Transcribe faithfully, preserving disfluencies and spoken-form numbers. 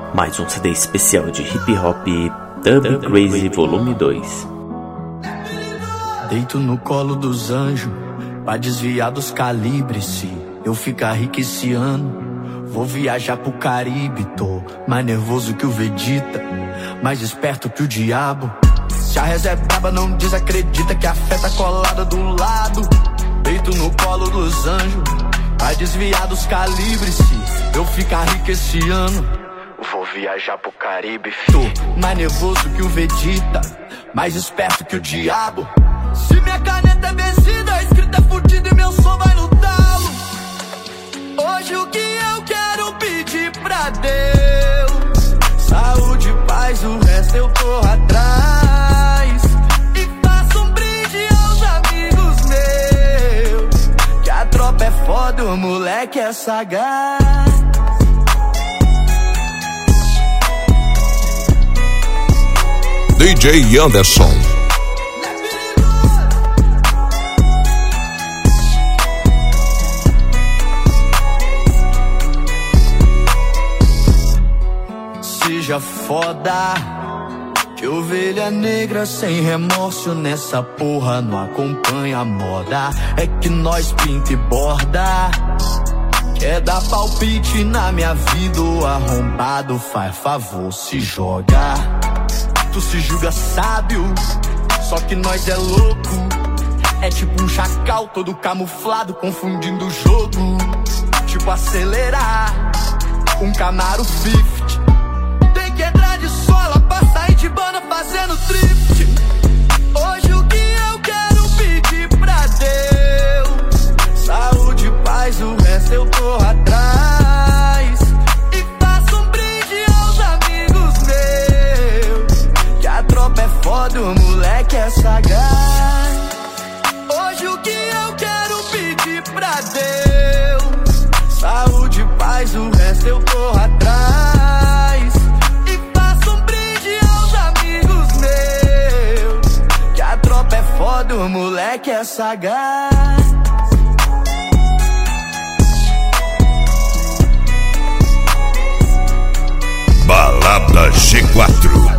mais um C D especial de hip hop Dub Crazy Volume dois. Deito no colo dos anjos pra desviar dos calibres. Se eu ficar rico esse ano, vou viajar pro Caribe. Tô mais nervoso que o Vegeta, mais esperto que o diabo. Se a reza é braba, não desacredita que a fé tá colada do lado. Deito no colo dos anjos pra desviar dos calibres. Se eu ficar rico esse ano, vou viajar pro Caribe. Tô mais nervoso que o Vegeta, mais esperto que o diabo. Se minha caneta é vencida, a escrita é fudida e meu som vai no talo. Hoje o que eu quero pedir pra Deus: saúde, paz, o resto eu corro atrás. E faço um brinde aos amigos meus, que a tropa é foda, o moleque é sagaz. D J Anderson. Seja foda, que ovelha negra sem remorso nessa porra não acompanha a moda. É que nós pinta e borda, quer dar palpite na minha vida, o arrombado faz favor, se joga. Tu se julga sábio, só que nós é louco. É tipo um chacal todo camuflado, confundindo o jogo. Tipo acelerar um Camaro cinquenta. Tem que entrar de sola pra sair de banda fazendo drift. Hoje o que eu quero pedir pra Deus: saúde, paz, o resto eu corro atrás. E faço um brinde aos amigos meus, que a tropa é foda, o moleque é sagaz. Hoje o que eu quero pedir pra Deus: saúde, paz, o resto eu corro atrás. E faço um brinde aos amigos meus, que a tropa é foda, o moleque é sagaz. Balada G quatro.